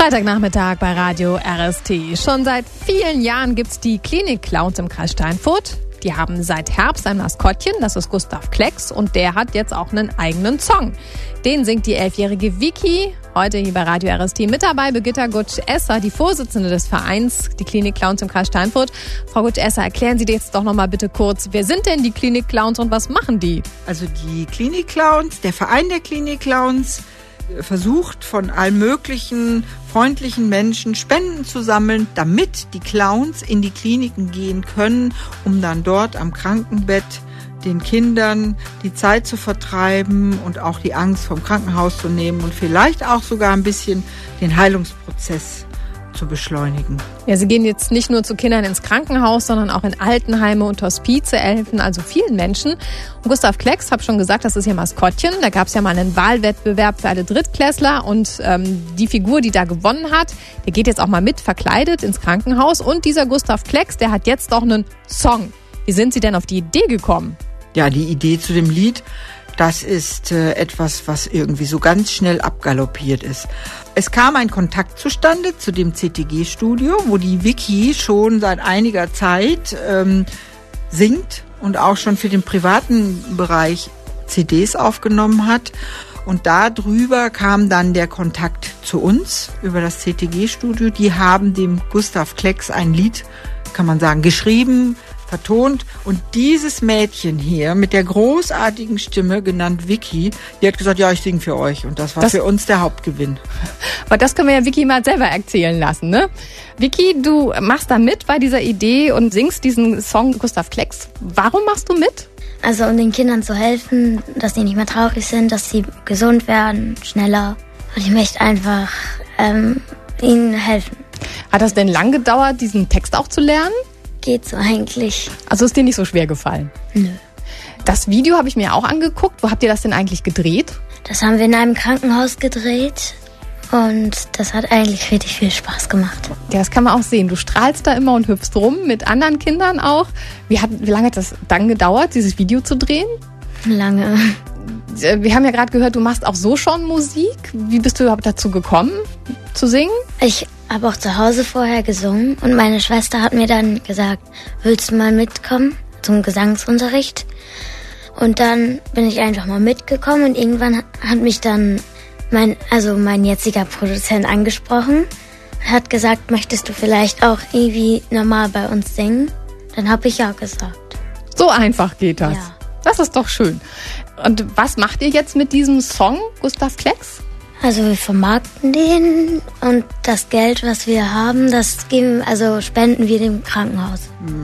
Freitagnachmittag bei Radio RST. Schon seit vielen Jahren gibt's die Klinik-Clowns im Kreis Steinfurt. Die haben seit Herbst ein Maskottchen, das ist Gustav Klecks, und der hat jetzt auch einen eigenen Song. Den singt die 11-jährige Vicky. Heute hier bei Radio RST mit dabei Birgitta Gutsch-Esser, die Vorsitzende des Vereins, die Klinik-Clowns im Kreis Steinfurt. Frau Gutsch-Esser, erklären Sie jetzt doch noch mal bitte kurz, wer sind denn die Klinik-Clowns und was machen die? Also die Klinik-Clowns, der Verein der Klinik-Clowns, versucht von allen möglichen freundlichen Menschen Spenden zu sammeln, damit die Clowns in die Kliniken gehen können, um dann dort am Krankenbett den Kindern die Zeit zu vertreiben und auch die Angst vom Krankenhaus zu nehmen und vielleicht auch sogar ein bisschen den Heilungsprozess zu beschleunigen. Ja, sie gehen jetzt nicht nur zu Kindern ins Krankenhaus, sondern auch in Altenheime und Hospize, helfen also vielen Menschen. Und Gustav Klecks, habe schon gesagt, das ist ihr Maskottchen. Da gab es ja mal einen Wahlwettbewerb für alle Drittklässler und die Figur, die da gewonnen hat, der geht jetzt auch mal mit verkleidet ins Krankenhaus. Und dieser Gustav Klecks, der hat jetzt auch einen Song. Wie sind Sie denn auf die Idee gekommen? Ja, die Idee zu dem Lied, das ist etwas, was irgendwie so ganz schnell abgaloppiert ist. Es kam ein Kontakt zustande zu dem CTG-Studio, wo die Vicky schon seit einiger Zeit singt und auch schon für den privaten Bereich CDs aufgenommen hat. Und darüber kam dann der Kontakt zu uns über das CTG-Studio. Die haben dem Gustav Klecks ein Lied, kann man sagen, geschrieben, vertont, und dieses Mädchen hier mit der großartigen Stimme, genannt Vicky, die hat gesagt, ja, ich singe für euch, und das war für uns der Hauptgewinn. Aber das können wir ja Vicky mal selber erzählen lassen, ne? Vicky, du machst da mit bei dieser Idee und singst diesen Song Gustav Klecks. Warum machst du mit? Also um den Kindern zu helfen, dass sie nicht mehr traurig sind, dass sie gesund werden, schneller. Und ich möchte einfach ihnen helfen. Hat das denn lang gedauert, diesen Text auch zu lernen? Geht so eigentlich. Also ist dir nicht so schwer gefallen? Nö. Das Video habe ich mir auch angeguckt. Wo habt ihr das denn eigentlich gedreht? Das haben wir in einem Krankenhaus gedreht und das hat eigentlich richtig viel Spaß gemacht. Ja, das kann man auch sehen. Du strahlst da immer und hüpfst rum mit anderen Kindern auch. Wie lange hat das dann gedauert, dieses Video zu drehen? Lange. Wir haben ja gerade gehört, du machst auch so schon Musik. Wie bist du überhaupt dazu gekommen, zu singen? Ich habe auch zu Hause vorher gesungen und meine Schwester hat mir dann gesagt, willst du mal mitkommen zum Gesangsunterricht? Und dann bin ich einfach mal mitgekommen und irgendwann hat mich dann mein jetziger Produzent angesprochen und hat gesagt, möchtest du vielleicht auch irgendwie normal bei uns singen? Dann habe ich ja gesagt. So einfach geht das. Ja. Das ist doch schön. Und was macht ihr jetzt mit diesem Song, Gustav Klecks? Also wir vermarkten den und das Geld, was wir haben, spenden wir dem Krankenhaus.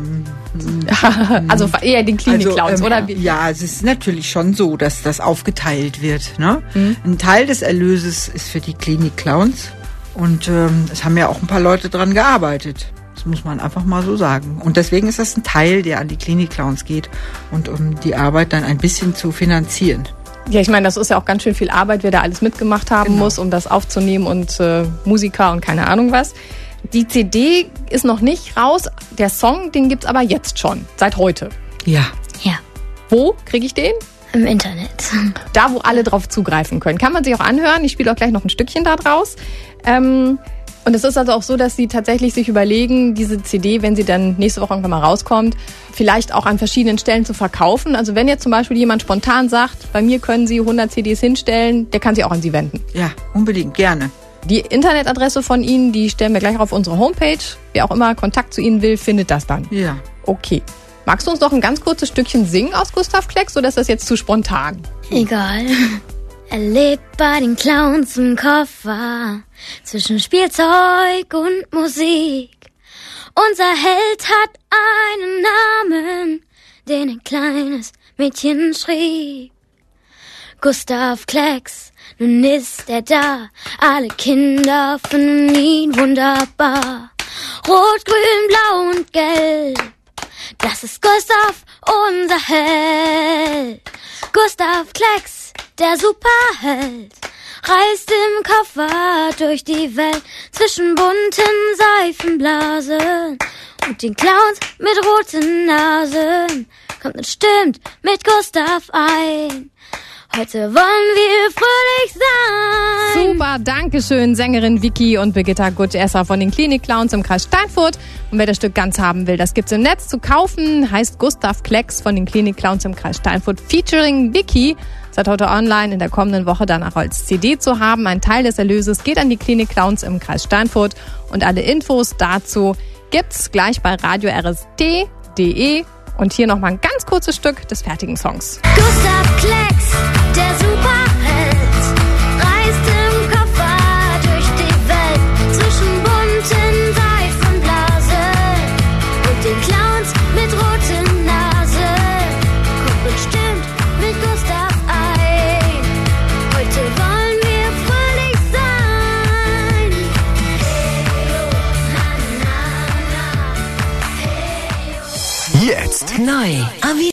Also eher den Klinik-Clowns, oder? Ja, es ist natürlich schon so, dass das aufgeteilt wird, ne? Ein Teil des Erlöses ist für die Klinik-Clowns und es haben ja auch ein paar Leute dran gearbeitet. Das muss man einfach mal so sagen. Und deswegen ist das ein Teil, der an die Klinik-Clowns geht und um die Arbeit dann ein bisschen zu finanzieren. Ja, ich meine, das ist ja auch ganz schön viel Arbeit, wer da alles mitgemacht haben muss, um das aufzunehmen, und Musiker und keine Ahnung was. Die CD ist noch nicht raus, der Song, den gibt's aber jetzt schon, seit heute. Ja. Ja. Wo kriege ich den? Im Internet. Da, wo alle drauf zugreifen können. Kann man sich auch anhören, ich spiele auch gleich noch ein Stückchen da draus. Und es ist also auch so, dass sie tatsächlich sich überlegen, diese CD, wenn sie dann nächste Woche irgendwann mal rauskommt, vielleicht auch an verschiedenen Stellen zu verkaufen. Also wenn jetzt zum Beispiel jemand spontan sagt, bei mir können Sie 100 CDs hinstellen, der kann sich auch an Sie wenden. Ja, unbedingt, gerne. Die Internetadresse von Ihnen, die stellen wir gleich auf unsere Homepage. Wer auch immer Kontakt zu Ihnen will, findet das dann. Ja. Okay. Magst du uns noch ein ganz kurzes Stückchen singen aus Gustav Klecks, oder ist das jetzt zu spontan? Egal. Er lebt bei den Clowns im Koffer, zwischen Spielzeug und Musik. Unser Held hat einen Namen, den ein kleines Mädchen schrieb. Gustav Klecks, nun ist er da, alle Kinder finden ihn wunderbar. Rot, grün, blau und gelb, das ist Gustav, unser Held. Gustav Klecks, der Superheld, reist im Koffer durch die Welt, zwischen bunten Seifenblasen und den Clowns mit roten Nasen, kommt und stimmt mit Gustav ein. Heute wollen wir fröhlich sein. Super, danke schön, Sängerin Vicky und Birgitta Gutesser von den Klinik-Clowns im Kreis Steinfurt. Und wer das Stück ganz haben will, das gibt's im Netz zu kaufen. Heißt Gustav Klecks von den Klinik-Clowns im Kreis Steinfurt featuring Vicky. Seit heute online, in der kommenden Woche dann auch als CD zu haben. Ein Teil des Erlöses geht an die Klinik-Clowns im Kreis Steinfurt. Und alle Infos dazu gibt's gleich bei radiorst.de. Und hier nochmal ein ganz kurzes Stück des fertigen Songs. Gustav Klecks, der Superheld, reist im Koffer durch die Welt zwischen bunten Seifenblasen und den Clowns mit roten Nase. Kommt bestimmt mit Gustav ein. Heute wollen wir fröhlich sein. Hey, oh, na, na, na. Hey, oh. Jetzt neu